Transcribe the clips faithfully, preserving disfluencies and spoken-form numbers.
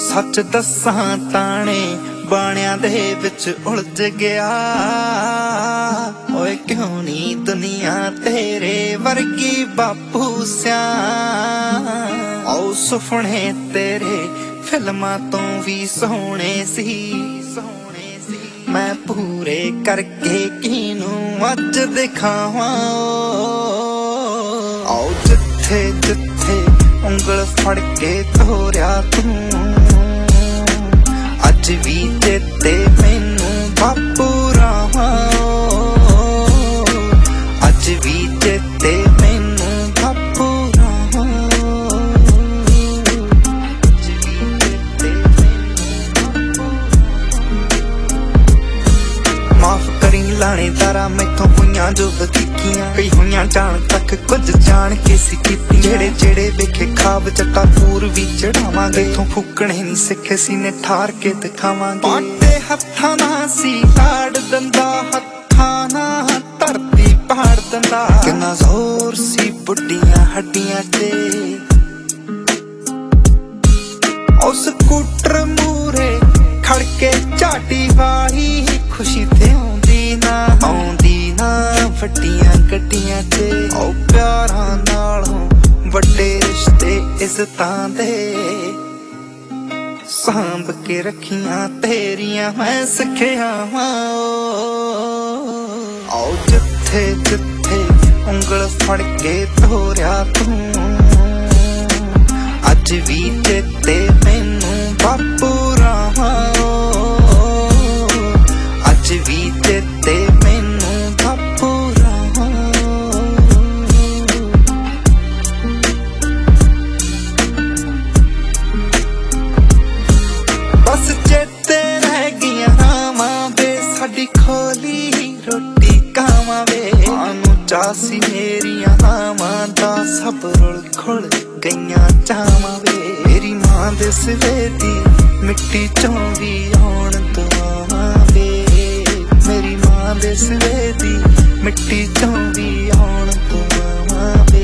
सच दसां ताने बाणियां दे विच उलझ गया। ओए क्यों नी दुनिया तेरे वर्गी बापू सिया। ओ सुपने तेरे फिल्मां तो भी सोहणे सी, मैं पूरे करके किनू अज दिखावां। आओ जिथे जिथे उंगल फड़ के तोरिया तू, अज भी चेते मैनू बापू रावां। अज भी चेते मैनू बापू रावां। अज भी चेते मैनू माफ करी लाणेदारा मैथों होईयां जो वधीकियां। कई होईयां जान तक कुछ जान के सी कीती। जेड़े जेड़े वेखे खाब जट्टा पूर भी चढ़ावांगे। इथों फूकणे नी सिखे सीने ठार के दिखावांगे। पाटे हत्थां नाल सी लाड़ दंदा, हत्थां नाल धरती पहाड़ दंदा। किन्ना जोर सी बुड्डियां हड्डियां ते, ओ स्कूटर मूरे खड़के झाटी वाही। खुशी ते आउंदी ना आउंदी ना वड्डियां गड्डियां ते। ओ प्यारां नालों वड्डे रिश्ते इज्जतां दे, सांभ के रखियां तेरियां मैं सिखिया वां। आओ जिथे जिथे उंगल फड़ के तोरिया तू, अज भी चेते मैनू बापू रावां। अज भी चेते मैनू बापू रावां। बस चेते रह गईयां रावां वे, साडी खोली रोटी कावां वे। आनू चासी मेरियां नावां दा, सब रुल खुल गईयां चावां वे। मेरी मां दे सिवे दी मिट्टी चों भी आउण दुआवां वे। मेरी मां दे सिवे दी मिट्टी चों भी आउण दुआवां वे।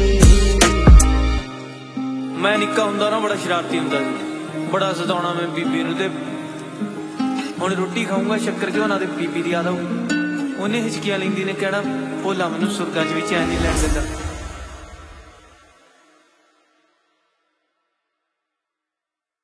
मैं निक्का हुंदा ना बड़ा शरारती हुंदा सी, बड़ा सताउणा मैं बीबी नूं। ते हुण रोटी खाऊंगा शक्कर घ्योना ते बीबी दी याद आऊगी। उन्हें हिचकियां लैंदी ने कहना भोला मैनूं सुरगां च भी चैन नहीं लैण दिंदा।